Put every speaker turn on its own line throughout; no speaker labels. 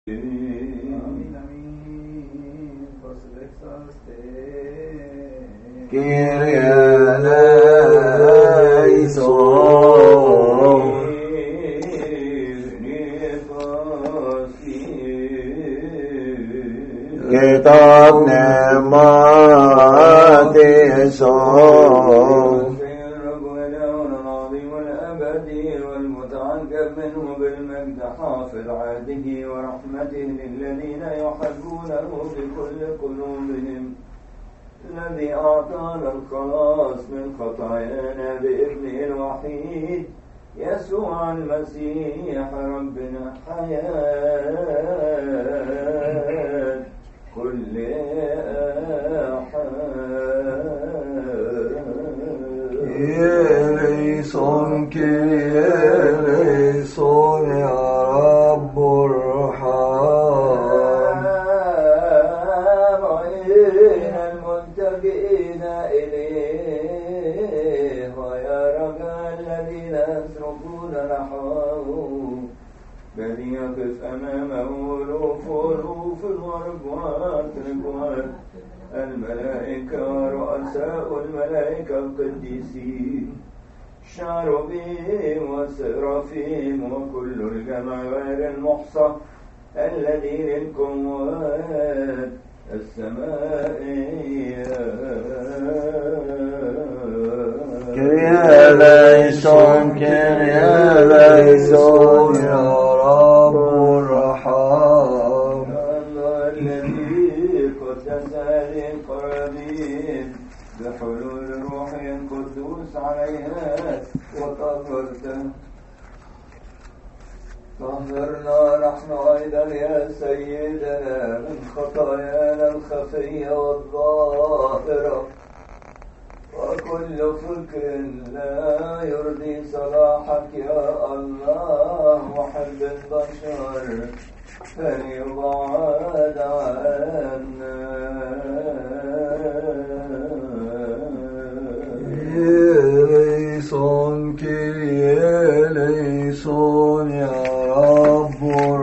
Kyrie eleison. Kitab Nematison.
حافظ عهده ورحمته للذين يحبونه بكل قلوبهم الذي أعطانا الخلاص من خطايانا بابنه الوحيد يسوع المسيح ربنا حياة كل أحد.
إليسون كإليسون يا رب ارحم
الملتجئين إليه ويا رجاء الذين يسرقون نحوه بل يقف أمامه ألوف وربوات الملائكة ورؤساء الملائكة القديسين شاروبيم وسرافيم وكل الجمع غير المحصى الذي للقوات السمائية.
كريا ليسون كريا ليسون يا رب ارحم
الله الذي قدس هذه القرابين بحلول روح القدوس عليها طهرنا نحن أيضا يا سيدنا من خطايانا الخفية والظاهرة وكل فكر لا يرضي صلاحك يا الله محب البشر فليبعد عنا.
إليسون كإليسون يا رب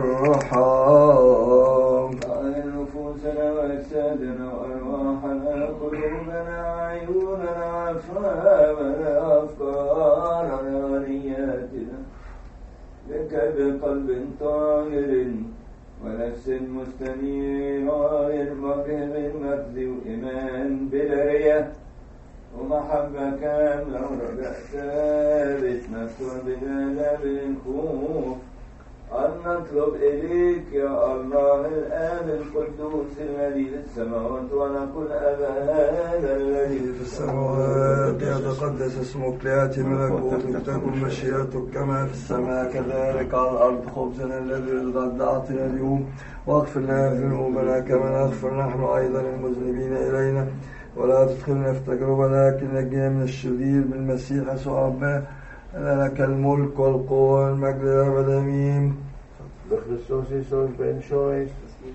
ارحم
نفوسنا وأجسادنا وأرواحنا قلوبنا عيوننا أفهامنا أفكارنا ونياتنا لك بقلب طاهر ونفس مستنيرة غير مرهم المجد وإيمان بلا رياء ومحبة كاملة ورجاء ثابت مفتوح بلا بالخوف أن نطلب إليك يا الله الآب القدوس الذي في السماوات ونقول أبانا الذي في
السماوات يتقدس اسمك ليأتي ملكوتك تكن مشيئتك كما في السماء كذلك على الأرض. خبزنا الذي الغد أعطنا اليوم واغفر لنا ذنوبنا كما نغفر نحن أيضا المذنبين إلينا ولا تدخلنا في تجربة لكن نجينا من الشرير بالمسيح يسوع ربنا لك الملك والقوة والمجد والأبد آمين.
بخريستوس يسوع بن شويس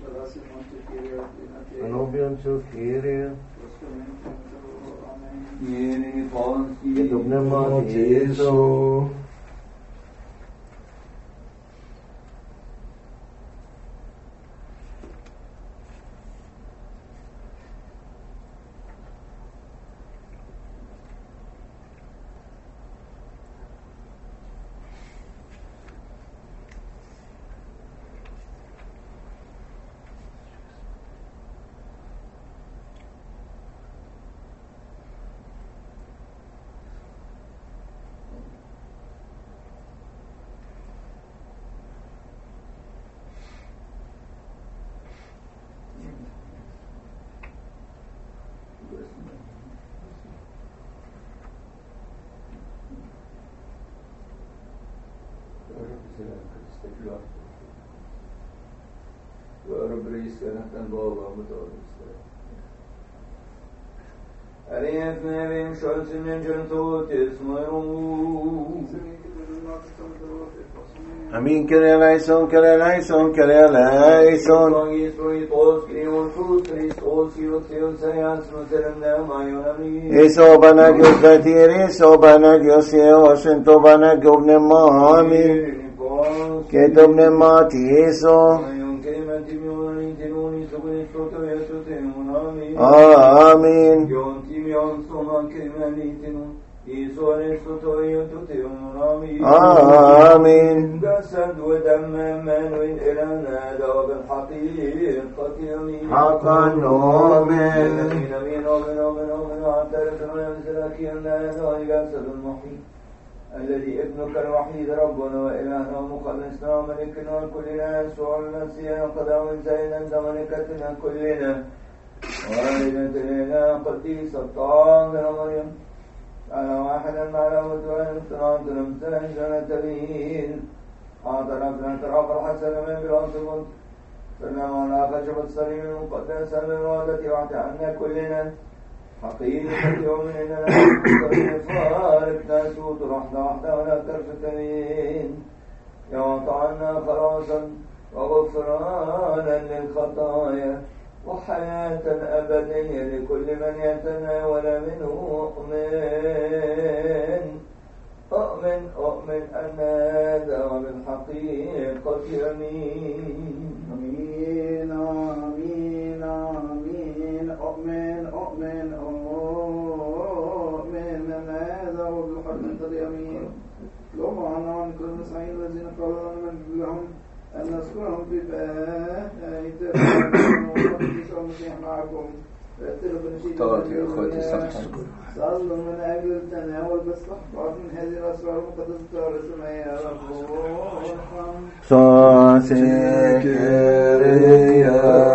أنوبيون تو كيريا يتوبنا ما تيسو
ورب رئيس كان بابا متوسط أريتنا بهم شمس من جنتوت اسمرون
Amin. Kyrie eleison, Kyrie eleison, Kyrie eleison. Iso banagios betir, iso banagios eos, ento banagios pneuma, amin. Ketop pneumati, iso.
آمين. آمين.
جسد ودم من إلهنا ذوب الحقيقة يمين
حقا نؤمن.
الذي ابنك الوحيد ربنا وإلهنا ومخلصنا وملكنا كلنا يسوع المسيح قدام زينا ملكتنا كلنا والدتنا قديس الطاهر مريم على واحدا على متوان صراط المسلم جنتين اعترفنا اعتراف الحسن من بالعصبة سلام على خشب الصليب المقدس من التي وعد عنا كلنا حقيقة يومنا فارقنا سوط رحمة ولا ترفتين يعطعنا خلاصا وغفرانا للخطايا وحياة أبدية لكل من يتناول منه. أؤمن أن هذا بالحقيقة يمين.
آمين آمين آمين. أؤمن أن هذا بالحقيقة يمين. لهم عن كل مسيحيين الذين قالوا من لهم أن نذكرهم في بيت المسيح معكم.
طلعت يا أخواتي
صلوا من أجل التناول باستحقاق من هذه الأسرار المقدسة والرسمية يا رب.